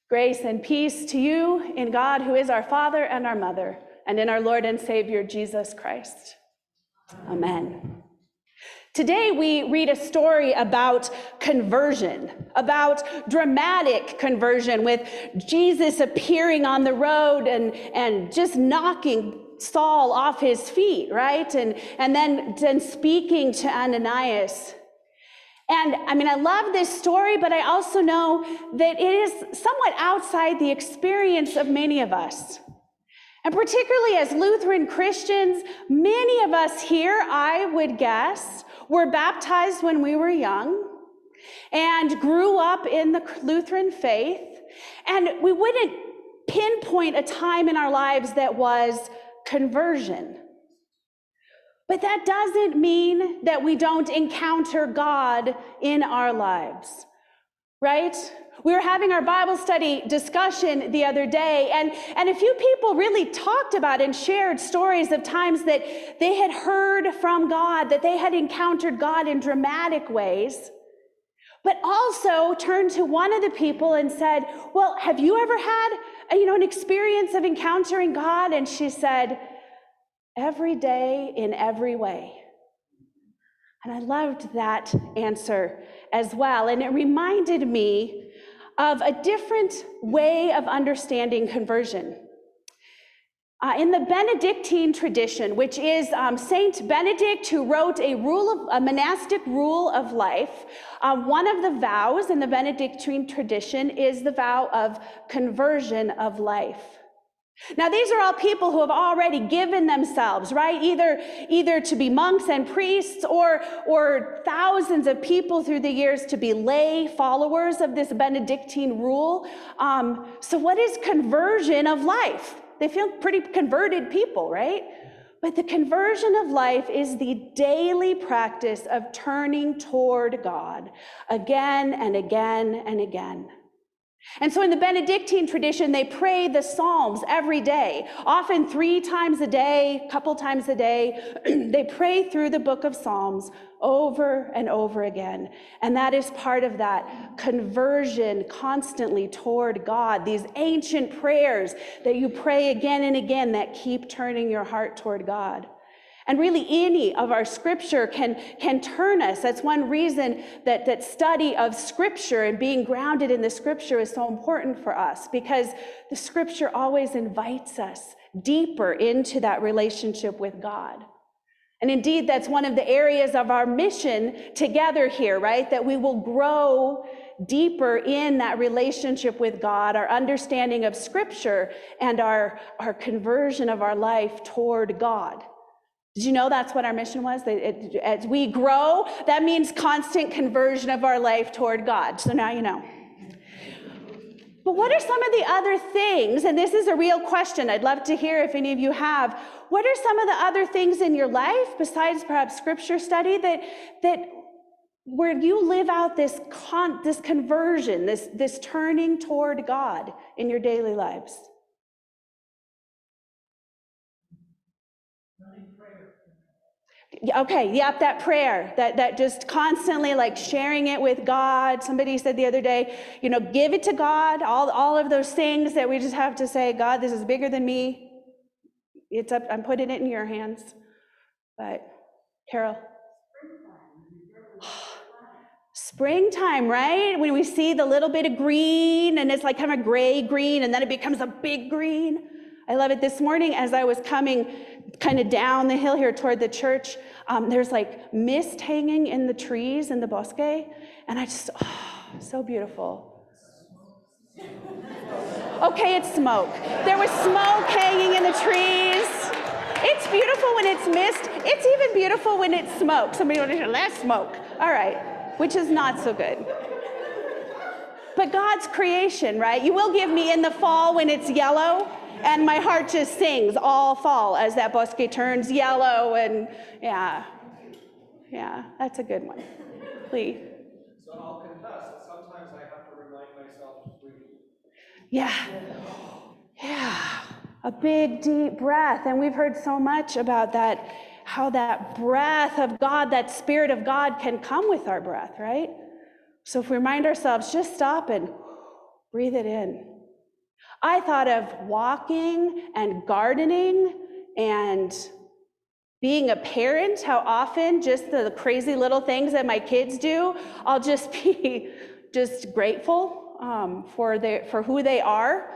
Grace and peace to you in God, who is our Father and our Mother, and in our Lord and Savior, Jesus Christ. Amen. Today we read a story about conversion, about dramatic conversion, with Jesus appearing on the road and just knocking Saul off his feet, right? And then speaking to Ananias. And I love this story, but I also know that it is somewhat outside the experience of many of us. And particularly as Lutheran Christians, many of us here, I would guess, were baptized when we were young and grew up in the Lutheran faith. And we wouldn't pinpoint a time in our lives that was conversion. But that doesn't mean that we don't encounter God in our lives, right? We were having our Bible study discussion the other day, and a few people really talked about and shared stories of times that they had heard from God, that they had encountered God in dramatic ways, but also turned to one of the people and said, well, have you ever had an experience of encountering God? And she said, every day in every way. And I loved that answer as well. And it reminded me of a different way of understanding conversion. In the Benedictine tradition, which is Saint Benedict, who wrote a monastic rule of life, one of the vows in the Benedictine tradition is the vow of conversion of life. Now, these are all people who have already given themselves, right? Either to be monks and priests or thousands of people through the years to be lay followers of this Benedictine rule. So what is conversion of life? They feel pretty converted people, right? But the conversion of life is the daily practice of turning toward God again and again and again. And so in the Benedictine tradition, they pray the Psalms every day, often 3 times a day, a couple times a day. They pray through the book of Psalms over and over again. And that is part of that conversion constantly toward God, these ancient prayers that you pray again and again that keep turning your heart toward God. And really any of our scripture can turn us. That's one reason that study of scripture and being grounded in the scripture is so important for us, because the scripture always invites us deeper into that relationship with God. And indeed, that's one of the areas of our mission together here, right? That we will grow deeper in that relationship with God, our understanding of scripture, and our conversion of our life toward God. Did you know that's what our mission was? As we grow, that means constant conversion of our life toward God. So now you know. But what are some of the other things, and this is a real question, I'd love to hear if any of you have, what are some of the other things in your life, besides perhaps scripture study, that where you live out this conversion, this turning toward God in your daily lives? Okay, yep, that prayer, that just constantly like sharing it with God. Somebody said the other day, give it to God, all of those things that we just have to say, God, this is bigger than me. It's up, I'm putting it in your hands. But Carol. Springtime, right? When we see the little bit of green and it's like kind of a gray green and then it becomes a big green. I love it. This morning as I was coming kind of down the hill here toward the church, there's like mist hanging in the trees in the bosque, and I just, so beautiful. Okay, it's smoke. There was smoke hanging in the trees. It's beautiful when it's mist. It's even beautiful when it's smoke. Somebody want to say, less smoke. All right, which is not so good. But God's creation, right? You will give me in the fall when it's yellow, and my heart just sings all fall as that bosque turns yellow, and yeah, that's a good one. Please. So I'll confess that sometimes I have to remind myself to breathe. Yeah, a big deep breath, and we've heard so much about that, how that breath of God, that Spirit of God can come with our breath, right? So if we remind ourselves, just stop and breathe it in. I thought of walking and gardening and being a parent, how often just the crazy little things that my kids do, I'll just be just grateful for who they are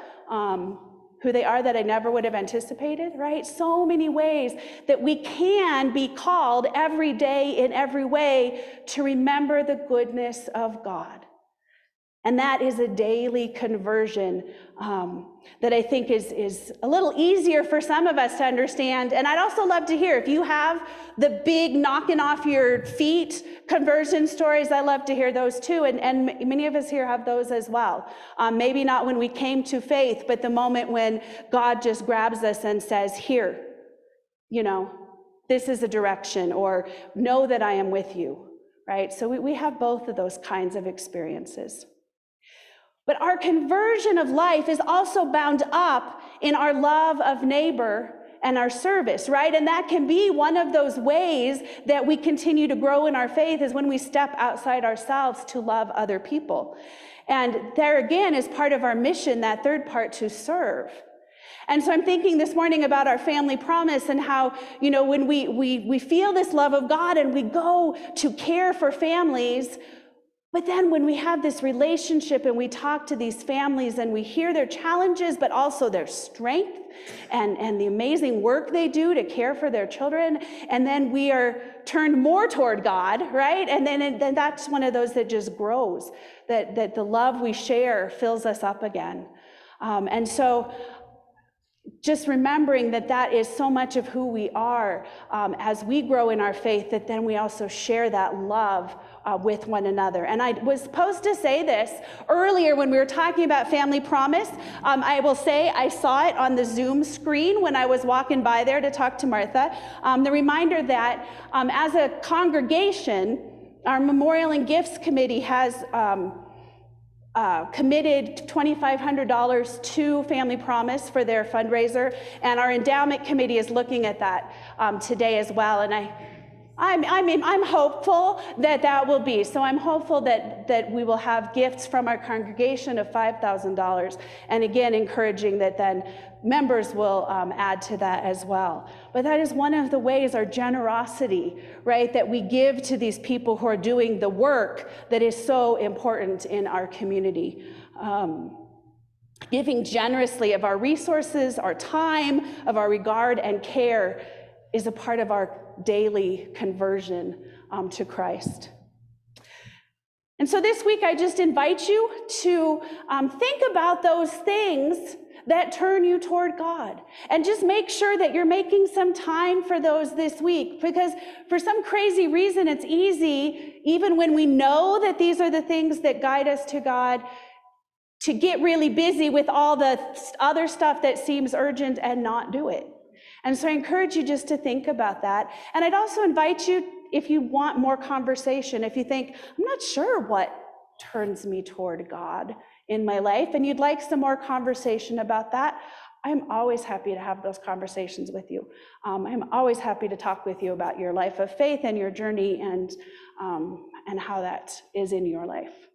that I never would have anticipated, right? So many ways that we can be called every day in every way to remember the goodness of God. And that is a daily conversion that I think is a little easier for some of us to understand. And I'd also love to hear if you have the big knocking off your feet conversion stories. I love to hear those too. And many of us here have those as well. Maybe not when we came to faith, but the moment when God just grabs us and says, here, this is a direction, or know that I am with you, right? So we have both of those kinds of experiences. But our conversion of life is also bound up in our love of neighbor and our service, right? And that can be one of those ways that we continue to grow in our faith, is when we step outside ourselves to love other people. And there again is part of our mission, that third part, to serve. And so I'm thinking this morning about our family promise and how, when we feel this love of God and we go to care for families, but then when we have this relationship and we talk to these families and we hear their challenges, but also their strength and the amazing work they do to care for their children, and then we are turned more toward God, right? And then that's one of those that just grows, that the love we share fills us up again. And so just remembering that is so much of who we are as we grow in our faith, that then we also share that love with one another. And I was supposed to say this earlier when we were talking about family promise. I will say I saw it on the Zoom screen when I was walking by there to talk to Martha. The reminder that as a congregation, our Memorial and Gifts Committee has committed $2,500 to Family Promise for their fundraiser, and our endowment committee is looking at that today as well. And I'm hopeful that will be. So I'm hopeful that we will have gifts from our congregation of $5,000, and again, encouraging that then members will add to that as well. But that is one of the ways, our generosity, right, that we give to these people who are doing the work that is so important in our community. Giving generously of our resources, our time, of our regard and care is a part of our daily conversion to Christ. And so this week, I just invite you to think about those things that turn you toward God. And just make sure that you're making some time for those this week, because for some crazy reason, it's easy, even when we know that these are the things that guide us to God, to get really busy with all the other stuff that seems urgent and not do it. And so I encourage you just to think about that. And I'd also invite you, if you want more conversation, if you think, I'm not sure what turns me toward God in my life, and you'd like some more conversation about that, I'm always happy to have those conversations with you. I'm always happy to talk with you about your life of faith and your journey and how that is in your life.